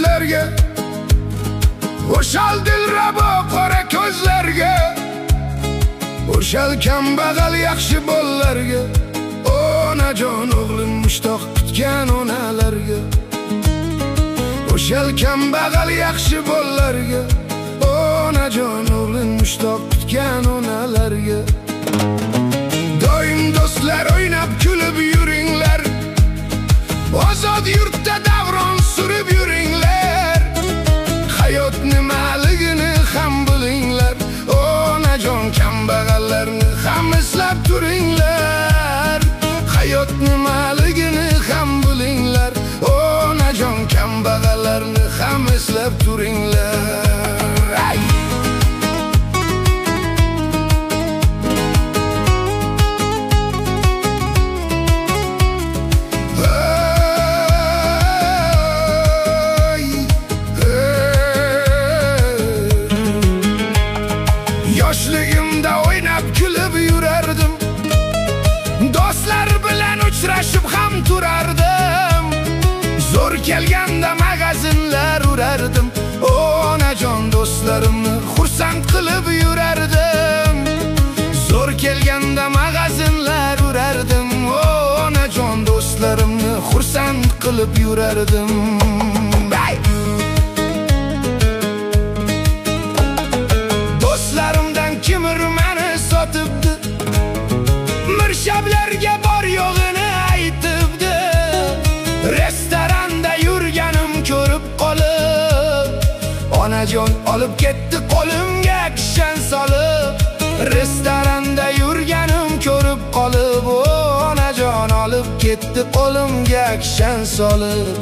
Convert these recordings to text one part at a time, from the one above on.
sizlarga, o'shal dilrabo qora ko'zlarga, o'shal kambag'al yaxshi bolalarga, onajon o'g'lim mushtoq kutgan onalarga, o'shal kambag'al yaxshi bolalarga, onajon o'g'lim mushtoq kutgan onalarga. Doim do'stlar o'ynab kulib yuringlar, ozod yurtda davron surib yuringlar. Hayot nimaligini ham bilinglar, onajon kambag'allarni ham eslab turinglar. Hayot nimaligini ham bilinglar, onajon kambag'allarni ham eslab turinglar. Ay! Yoshligimda o'ynab kulib yurardim, do'stlar bilan uchrashib ham turardim. Zo'r kelganda magazinlar urardim, onajon do'stlarimni xursand qilib yurardim. Zo'r kelganda magazinlar urardim, onajon do'stlarimni xursand qilib yurardim. Do'stlarimdan kimir meni sotibdi, mirshablarga bor yo'g'ini aytibdi. Restoranda yurganim ko'rib qolib, onajon olib ketdi qo'limga kishan solib. Restoranda yurganim ko'rib qolib, onajon olib ketdi qo'limga kishan solib.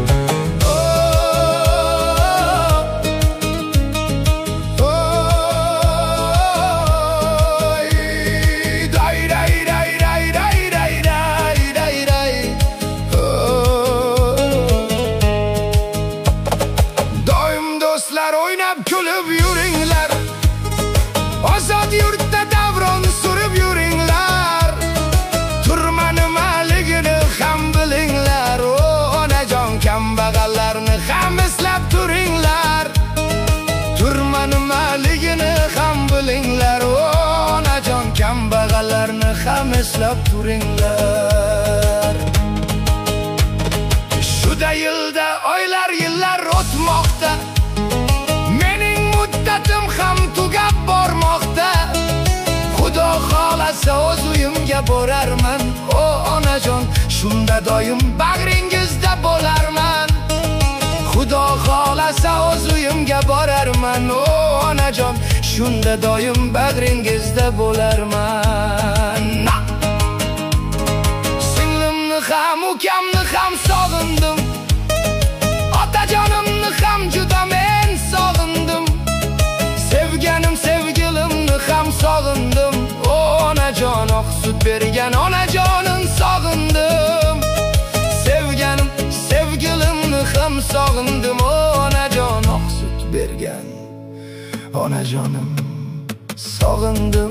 O'ynab kulib yuringlar, ozod yurtda davron surib yuringlar. Turma nimaligini ham bilinglar, onajon kambag'allarni ham eslab turinglar. Turma nimaligini ham bilinglar, onajon kambag'allarni ham eslab turinglar. Shuda yilda oylar yillar o'tmoqda, muddatim ham tugab bormoqda. Xudo xolasa o'z uyimga borarman, o onajon, shunda doim bag'ringizda bo'larman. Xudo xolasa o'z uyimga borarman, o onajon, shunda doim bag'ringizda bo'larman. Singlimni ham ukamni ham sog'indim, otajonimni ham juda men sog'indim. Sevganim sevgilimni ham sog'indim, onajon oq sut bergan onajonim sog'indim. Sevganim sevgilimni ham sog'indim, onajon oq sut bergan onajonim sog'indim.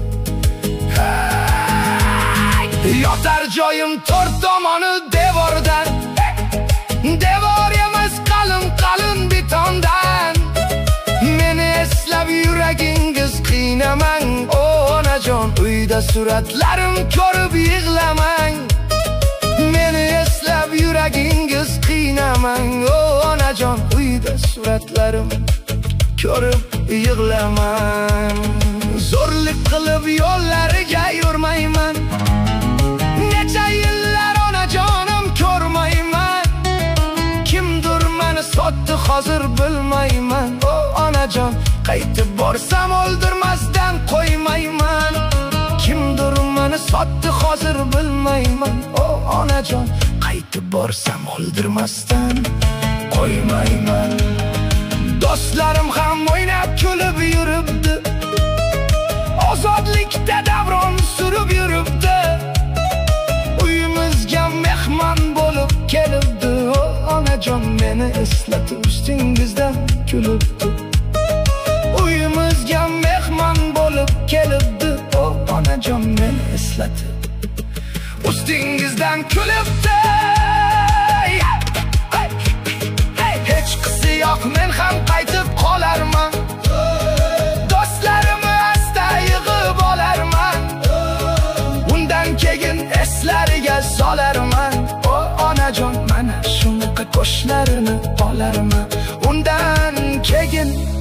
Yotar joyim to'rt tomoni devordan, devor emas qalin qalin betondan. Meni eslab yuragingiz qiynamang, onajon, uyda suratlarim ko'rib yig'lamang. Meni eslab yuragingiz qiynamang, onajon, uyda suratlarim ko'rib yig'lamang. Zo'rlik qilib yo'llariga yurmayman, necha yillar onajonim ko'rmayman. Kimdir meni sotdi hozir bilmayman, onajon, qaytib borsam o'ldirmasdan qo'ymayman. Kimdir meni sotdi hozir bilmayman, onajon, qaytib borsam o'ldirmasdan qo'ymayman. Do'stlarim ham o'ynab kulib yuribdi, ozodlikda davron surib yuribdi. Uyimizga mehmon bo'lib kelibdi, onajon, meni eslatib ustingizdan kulibdi. Uyimizga mehmon bo'lib kelibdi, onajon, meni eslatib ustingizdan kulibdi. Hech biroq men ham qaytib qolarman. Do'stlarimni asta yig'ib olarman. Undan keyin eslariga solarman. O onajon, mana shunaqa qo'shlarini olarman. Undan keyin